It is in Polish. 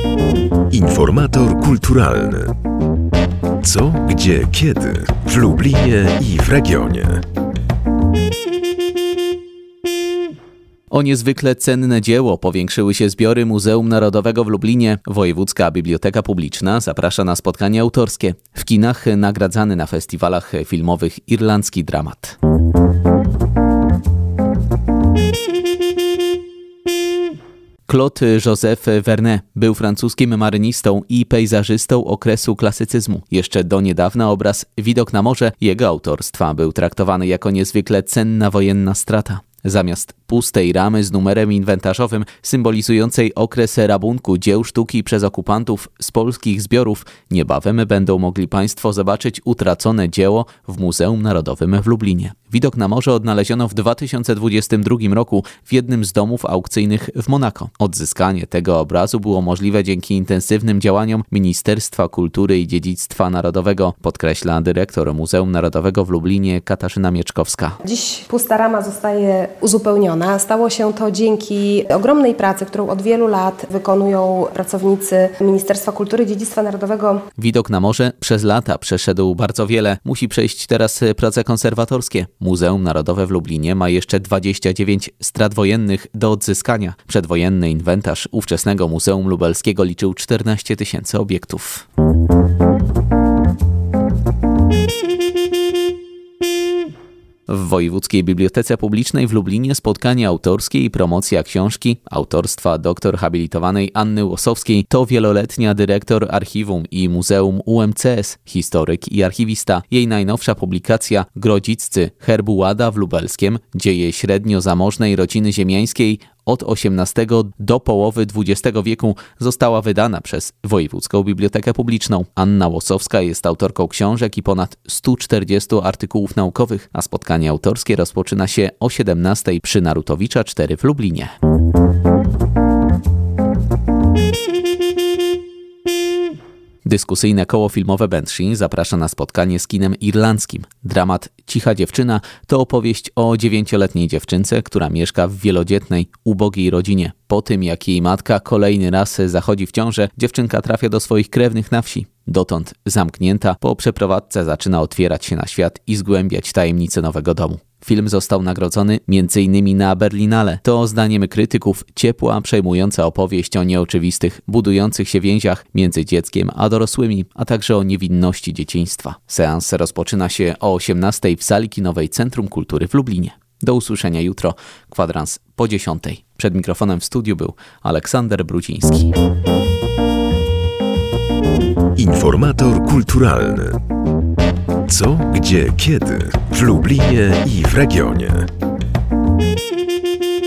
Informator kulturalny. Co, gdzie, kiedy w Lublinie i w regionie. O niezwykle cenne dzieło powiększyły się zbiory Muzeum Narodowego w Lublinie. Wojewódzka Biblioteka Publiczna zaprasza na spotkania autorskie. W kinach nagradzany na festiwalach filmowych irlandzki dramat. Claude Joseph Vernet był francuskim marynistą i pejzażystą okresu klasycyzmu. Jeszcze do niedawna obraz Widok na morze jego autorstwa był traktowany jako niezwykle cenna wojenna strata. Zamiast pustej ramy z numerem inwentarzowym symbolizującej okres rabunku dzieł sztuki przez okupantów z polskich zbiorów, niebawem będą mogli Państwo zobaczyć utracone dzieło w Muzeum Narodowym w Lublinie. Widok na morze odnaleziono w 2022 roku w jednym z domów aukcyjnych w Monako. Odzyskanie tego obrazu było możliwe dzięki intensywnym działaniom Ministerstwa Kultury i Dziedzictwa Narodowego, podkreśla dyrektor Muzeum Narodowego w Lublinie Katarzyna Mieczkowska. Dziś pusta rama zostaje uzupełniona. Stało się to dzięki ogromnej pracy, którą od wielu lat wykonują pracownicy Ministerstwa Kultury i Dziedzictwa Narodowego. Widok na morze przez lata przeszedł bardzo wiele. Musi przejść teraz prace konserwatorskie. Muzeum Narodowe w Lublinie ma jeszcze 29 strat wojennych do odzyskania. Przedwojenny inwentarz ówczesnego Muzeum Lubelskiego liczył 14 000 obiektów. W Wojewódzkiej Bibliotece Publicznej w Lublinie spotkanie autorskie i promocja książki autorstwa doktor habilitowanej Anny Łosowskiej to wieloletnia dyrektor archiwum i muzeum UMCS, historyk i archiwista. Jej najnowsza publikacja Grodziccy Herbułada w Lubelskiem, dzieje średnio zamożnej rodziny ziemiańskiej od XVIII do połowy XX wieku została wydana przez Wojewódzką Bibliotekę Publiczną. Anna Łosowska jest autorką książek i ponad 140 artykułów naukowych, a spotkanie autorskie rozpoczyna się o 17:00 przy Narutowicza 4 w Lublinie. Dyskusyjne koło filmowe Banshee zaprasza na spotkanie z kinem irlandzkim. Dramat Cicha dziewczyna to opowieść o 9-letniej dziewczynce, która mieszka w wielodzietnej, ubogiej rodzinie. Po tym, jak jej matka kolejny raz zachodzi w ciążę, dziewczynka trafia do swoich krewnych na wsi. Dotąd zamknięta, po przeprowadzce zaczyna otwierać się na świat i zgłębiać tajemnice nowego domu. Film został nagrodzony m.in. na Berlinale. To zdaniem krytyków ciepła, przejmująca opowieść o nieoczywistych, budujących się więziach między dzieckiem a dorosłymi, a także o niewinności dzieciństwa. Seans rozpoczyna się o 18:00 w sali kinowej Centrum Kultury w Lublinie. Do usłyszenia jutro, kwadrans po 10:00. Przed mikrofonem w studiu był Aleksander Brudziński. Informator kulturalny. Co, gdzie, kiedy w Lublinie i w regionie.